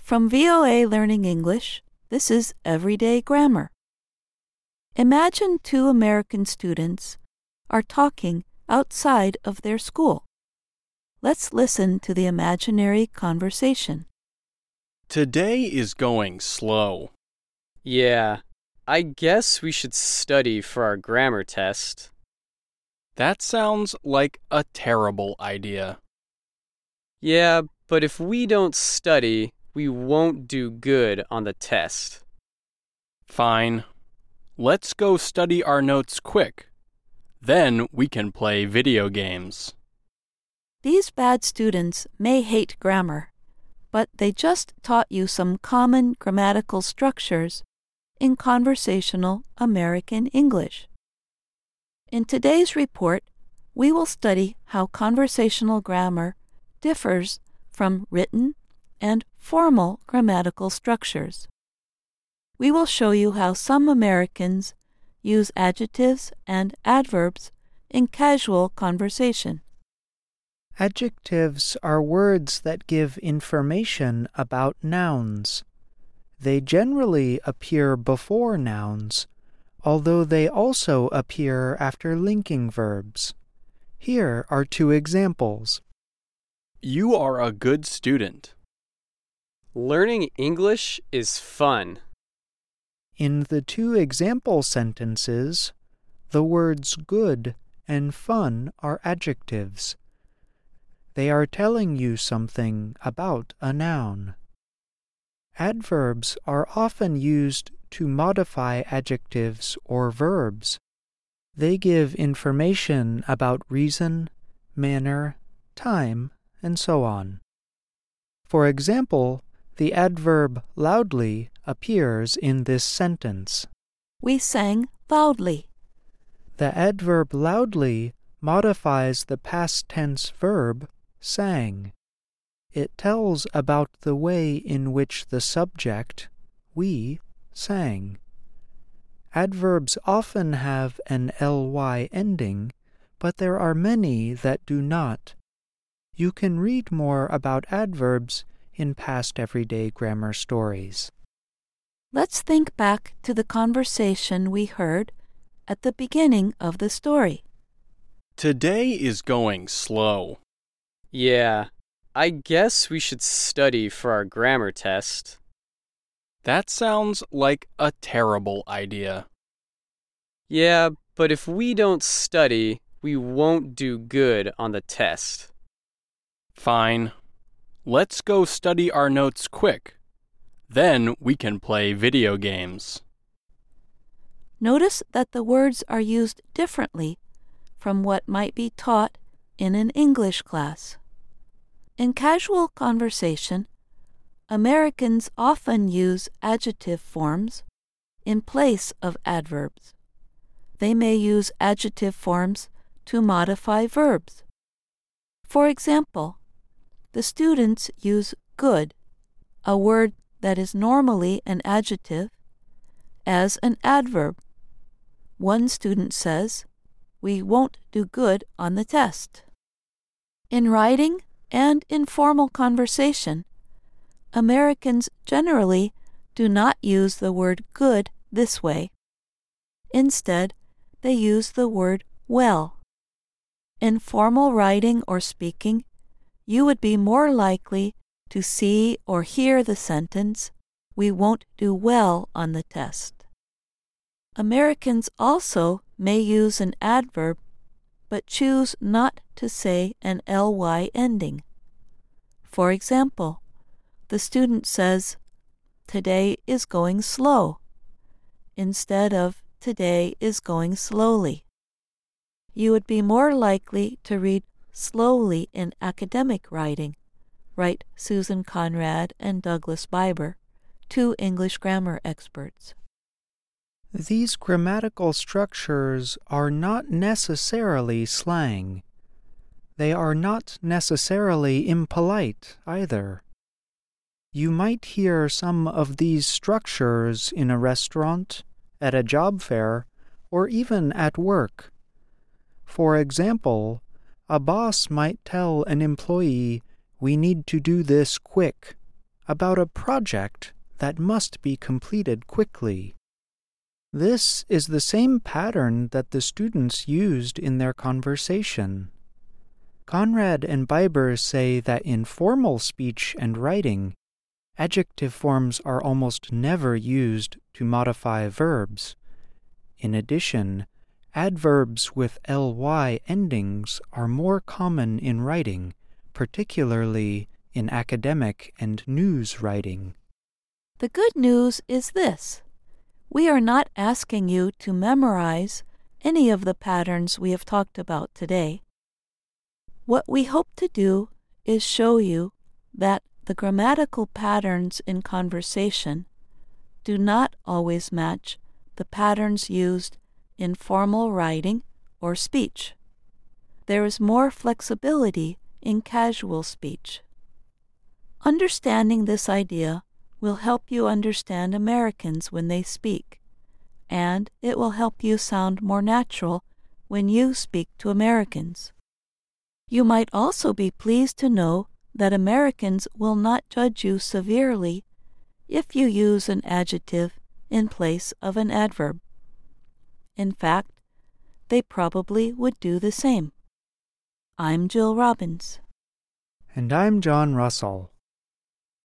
From VOA Learning English, this is Everyday Grammar. Imagine two American students are talking outside of their school. Let's listen to the imaginary conversation. Today is going slow. Yeah, I guess we should study for our grammar test. That sounds like a terrible idea. Yeah, but if we don't study, we won't do good on the test. Fine. Let's go study our notes quick. Then we can play video games. These bad students may hate grammar, but they just taught you some common grammatical structures in conversational American English. In today's report, we will study how conversational grammar differs from written and formal grammatical structures. We will show you how some Americans use adjectives and adverbs in casual conversation. Adjectives are words that give information about nouns. They generally appear before nouns, although they also appear after linking verbs. Here are two examples. You are a good student. Learning English is fun. In the two example sentences, the words good and fun are adjectives. They are telling you something about a noun. Adverbs are often used to modify adjectives or verbs. They give information about reason, manner, time, and so on. For example, the adverb loudly appears in this sentence. We sang loudly. The adverb loudly modifies the past tense verb sang. It tells about the way in which the subject, we, sang. Adverbs often have an ly ending, but there are many that do not. You can read more about adverbs in past everyday grammar stories. Let's think back to the conversation we heard at the beginning of the story. Today is going slow. Yeah, I guess we should study for our grammar test. That sounds like a terrible idea. Yeah, but if we don't study, we won't do good on the test. Fine. Let's go study our notes quick. Then we can play video games. Notice that the words are used differently from what might be taught in an English class. In casual conversation, Americans often use adjective forms in place of adverbs. They may use adjective forms to modify verbs. For example, the students use good, a word that is normally an adjective, as an adverb. One student says, "We won't do good on the test." In writing and in formal conversation, Americans generally do not use the word good this way. Instead, they use the word well. In formal writing or speaking, you would be more likely to see or hear the sentence, "We won't do well on the test." Americans also may use an adverb, but choose not to say an ly ending. For example, the student says, "Today is going slow," instead of "Today is going slowly." You would be more likely to read slowly in academic writing, write Susan Conrad and Douglas Biber, two English grammar experts. These grammatical structures are not necessarily slang. They are not necessarily impolite either. You might hear some of these structures in a restaurant, at a job fair, or even at work. For example, a boss might tell an employee, "We need to do this quick," about a project that must be completed quickly. This is the same pattern that the students used in their conversation. Conrad and Biber say that in formal speech and writing, adjective forms are almost never used to modify verbs. In addition, adverbs with ly endings are more common in writing, particularly in academic and news writing. The good news is this. We are not asking you to memorize any of the patterns we have talked about today. What we hope to do is show you that the grammatical patterns in conversation do not always match the patterns used in formal writing or speech. There is more flexibility in casual speech. Understanding this idea will help you understand Americans when they speak, and it will help you sound more natural when you speak to Americans. You might also be pleased to know that Americans will not judge you severely if you use an adjective in place of an adverb. In fact, they probably would do the same. I'm Jill Robbins. And I'm John Russell.